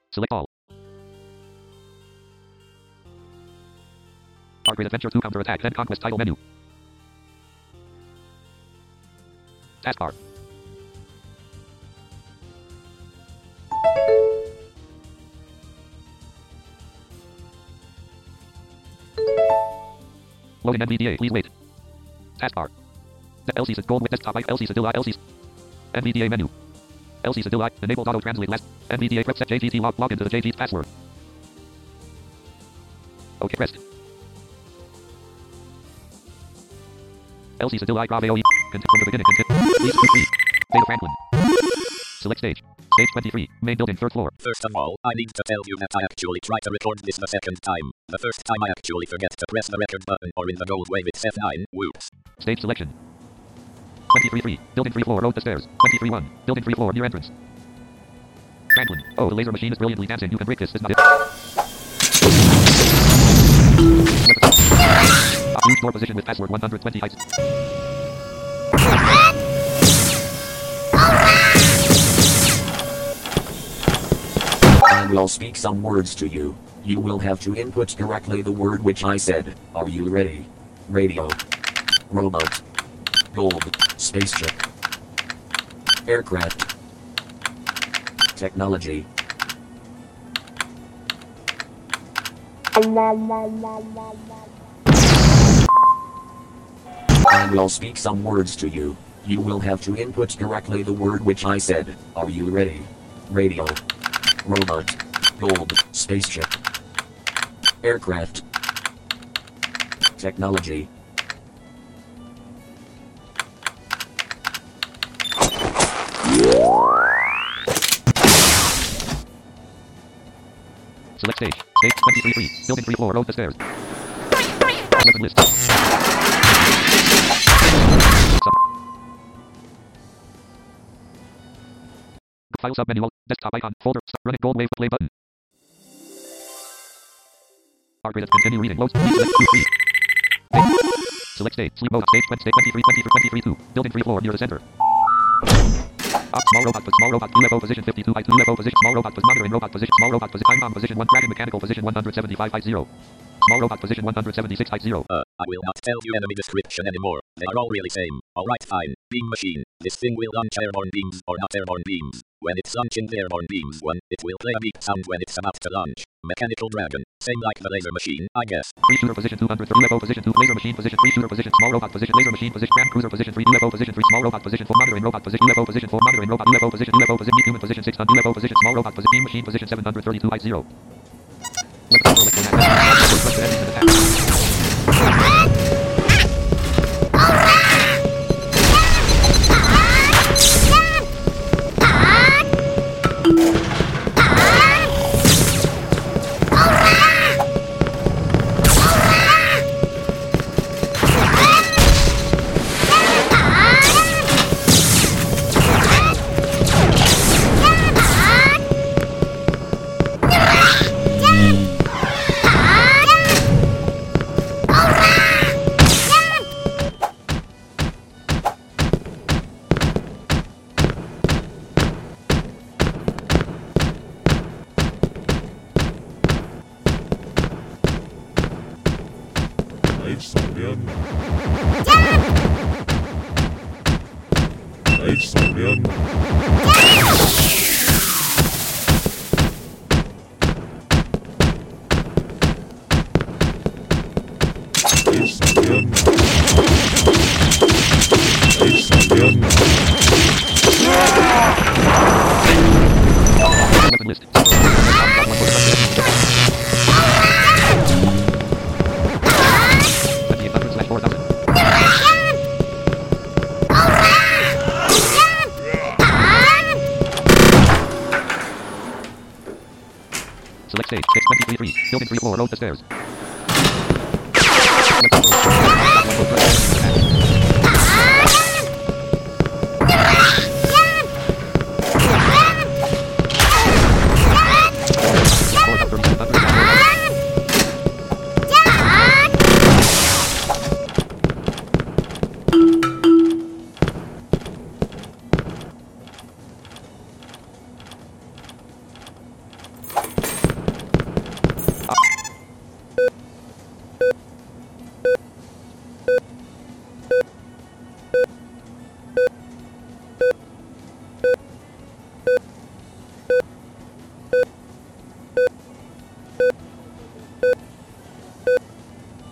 Select all. Our Great Adventure 2 Counterattack and Conquest title menu. Taskbar. Loading NVDA, please wait. Taskbar. LC Gold with desktop LC Sedilla LC NVDA menu. LC Sedilla enabled auto translate last NVDA prep set JGT log into the JGT password. OK pressed. LC Sedilla Grave OE. From the beginning. Please proceed. Data Franklin. Select stage. Stage 23. Main building, 3rd floor. First of all, I need to tell you that I actually try to record this the second time. The first time I actually forget to press the record button or in the gold wave it's F9. Whoops. Stage selection. 23-3. Building 3 floor. Road to stairs. 23-1. Building 3 floor. Near entrance. Franklin. Oh, the laser machine is brilliantly dancing. You can break this. It's not it. Use door position with password 120 heights. I will speak some words to you. You will have to input correctly the word which I said. Are you ready? Radio. Robot. Gold. Spaceship. Aircraft. Technology. I will speak some words to you. You will have to input correctly the word which I said. Are you ready? Radio. Robot. Gold. Spaceship. Aircraft. Technology. Select stage. Stage 23-3. Building 3 floor. Road to stairs. Weapon list. File submenu. Desktop icon. Folder. Running gold wave. Play button. Our Great continue reading. Loads. Please select 2 3. Select stage. Sleep mode. Stage 23 2. Building 3 floor near the center. Small robot UFO position 52 height UFO position small robot monitoring robot position small robot position time bomb position 1 dragon mechanical position 175 height 0 small robot position 176 height 0. I will not tell you enemy description anymore. They are all really same. Alright fine. Beam machine. This thing will launch airborne beams or not airborne beams. When it's launching the airborne beams it will play a beep sound when it's about to launch. Mechanical dragon. Same like the laser machine, I guess. 3 shooter position 200 UFO position 2 laser machine position 3 shooter position small robot position laser machine position grand cruiser position 3 UFO position 3 small robot position 4 monitoring robot position UFO position 4 monitoring robot UFO position human position 600 UFO position small robot position beam machine position 732 height 0. Select stage 623 building 3 floor road to stairs.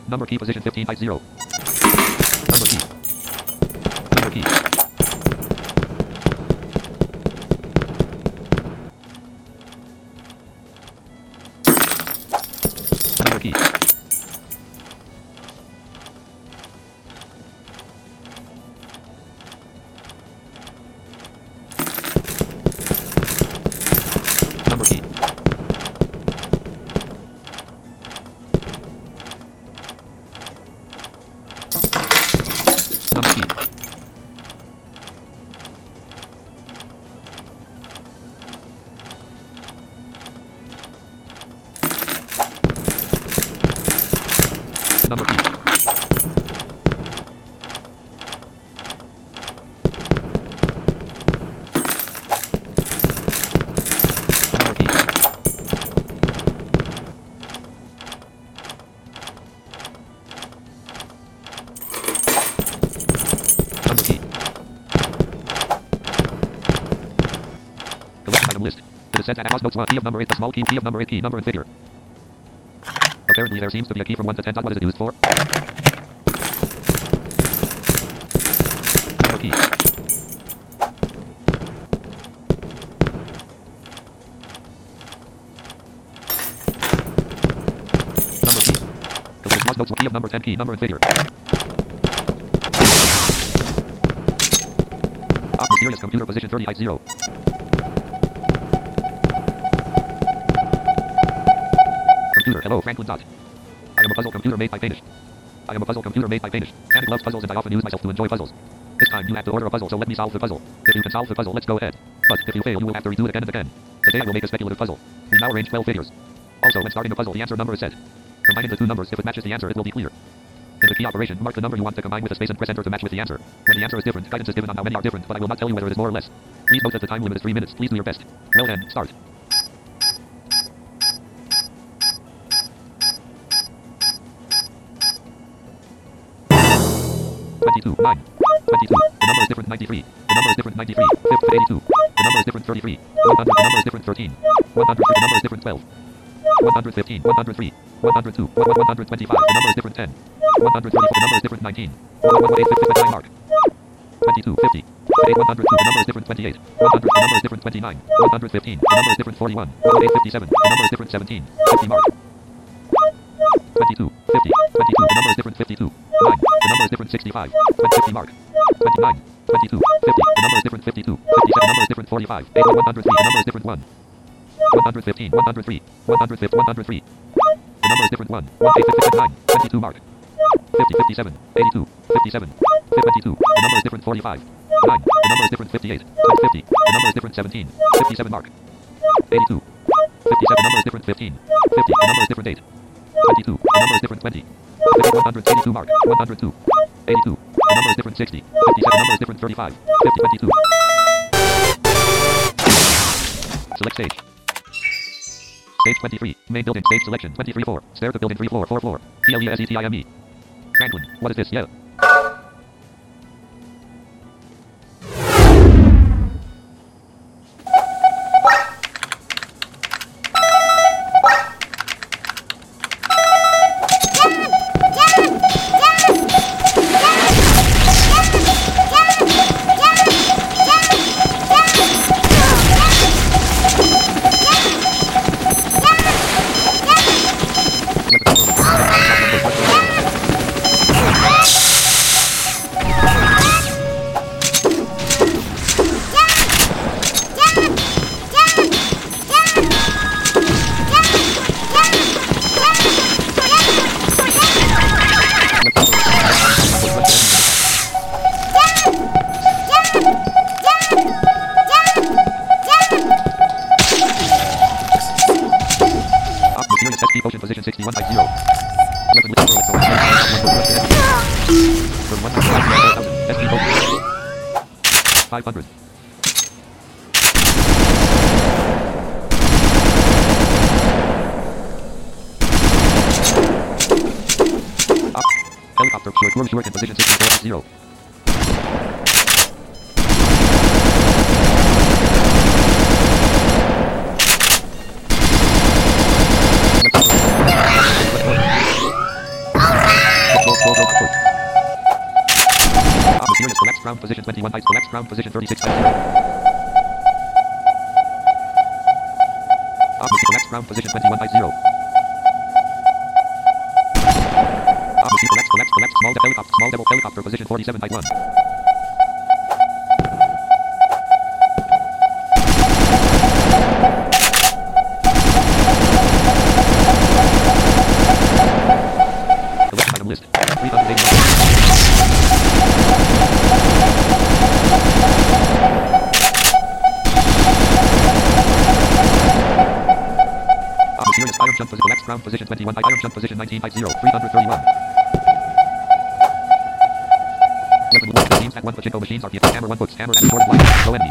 Number key position 15 by 0. Number key. Number key. Number key. Number key. Number key. Number key. Number key. Number key. Collection item list. The descent and notes 1. Key of number is the small key. Key of number is key number and figure. Apparently there seems to be a key from 1 to 10. What is it used for? Number key. Number key. Collection notes 1. Key of number 10. Key number and figure. Mysterious computer position 30 height 0. Computer, hello, Franklin Dot. I am a puzzle computer made by Danish. I am a puzzle computer made by Danish. Panic loves puzzles and I often use myself to enjoy puzzles. This time you have to order a puzzle, so let me solve the puzzle. If you can solve the puzzle, let's go ahead. But if you fail, you will have to redo it again and again. Today I will make a speculative puzzle. We now arrange 12 figures. Also, when starting a puzzle, the answer number is set. Combining the two numbers, if it matches the answer, it will be clear. In the key operation, mark the number you want to combine with a space and press enter to match with the answer. When the answer is different, guidance is given on how many are different, but I will not tell you whether it is more or less. Please note that the time limit is 3 minutes. Please do your best. Well then, start. $22, 9. 22. The number is different 93. The number is different 93. 82. The number is different 33. 100. The number is different 13. 103. The number is different 12. 115. 103. 102. 125. The number is different 10. 134. The number is different 19. 118. Mark. 22. 50. 102. The number is different 28. 100. The number is different 29. 115. The number is different 41. 57. The number is different 17. 50 mark. 22. 50. 22. The number is different 52. 9. The number is different 65. 50 mark. 29. 22. 50. The number is different 52. 57. The number is different 45. 103. The number is different 1. 115. 103. 150. 103. The number is different 1. 159. 22 mark. 50. 57. 82. 57. 52. The number is different 45. 9. The number is different 58. 50. The number is different 17. 57 mark. 82. 57. The number is different 15. 50. The number is different 8. 22. The number is different 20. 182 mark. 102. 82. The number is different 60. 57. The number is different 35. 50. 22. Select stage. Stage 23. Main building. Stage selection. 23 4. Stair to building 3 floor. 4 floor. CLESETIME. Franklin. What is this? Yeah. Ocean position 61 by 0. 500. Up. Helicopter short in position 64 by 0. ground position 21 height. Collapse ground position 36 height 0. Opposite collapse ground position 21 height 0. Opposite collapse small devil helicopter position 47 height 1. Select item list. 381. Mysterious iron jump position. Collapse ground position 21 height. Iron jump position 19 height 0. 331. Weapon 1. Teams at 1 Pachinko machines are hammer 1 books. Hammer and sword light. No enemies.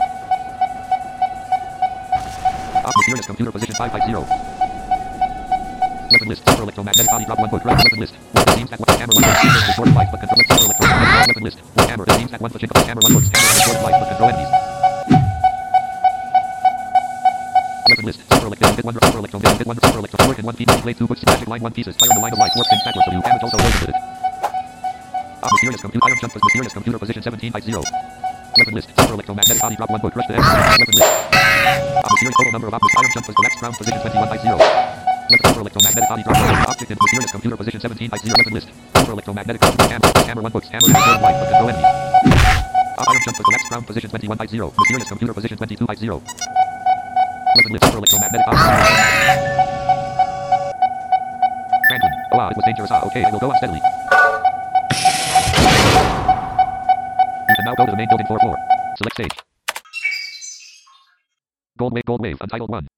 Mysterious computer position 5 height 0. Weapon list. Super electromagnetic body drop 1 book. Weapon list. Teams at 1 hammer 1 books. Hammer and sword light but control super electromagnetic weapon list. Hammer. Teams at 1 Pachinko. Hammer 1 books. Hammer and sword light but control enemies. Weapon list. Super electron bit 1 super electron bit 1 super electron work in 1 piece. Blade 2 books. Magic line 1 pieces. Fire in the line of light. Warp things backwards. You damage also loaded with it. Mysterious computer iron jump was mysterious computer position 17 height 0. Weapon list. Super electromagnetic body drop 1 book. Rush to X. Weapon list. Mysterious total number of objects. Iron jump was collapse ground position 21 height 0. Weapon super electromagnetic body drop 1 object in mysterious computer position 17 height 0. Weapon list. Super electromagnetic hammer 1 books. Hammer and sword light but control enemies. Iron jump was collapse ground position 21 height 0. Mysterious computer position 22 height 0. Weapon list. Super electromagnetic body. Franklin. Oh wow, it was dangerous. Okay, I will go on steadily. You can now go to the main building floor. Select stage. Gold wave, untitled 1.